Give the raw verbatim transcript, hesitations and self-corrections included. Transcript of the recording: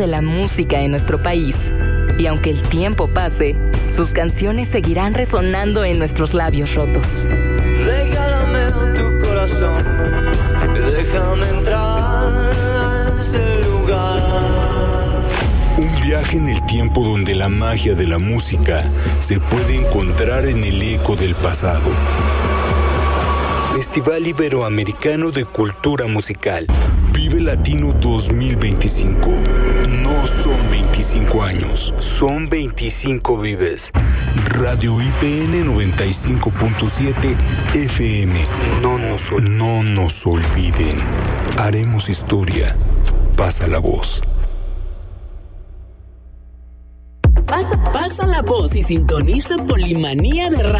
de la música en nuestro país. Y aunque el tiempo pase, sus canciones seguirán resonando en nuestros labios rotos. Regálame tu corazón, déjame entrar a ese lugar. Un viaje en el tiempo donde la magia de la música se puede encontrar en el eco del pasado. Festival Iberoamericano de Cultura Musical. Vive Latino dos mil veinticinco. No son veinticinco años, son veinticinco vives. Radio I P N noventa y cinco punto siete F M. No nos, no nos olviden. Haremos historia. Pasa la voz. Pasa, pasa la voz y sintoniza Polimanía de Radio.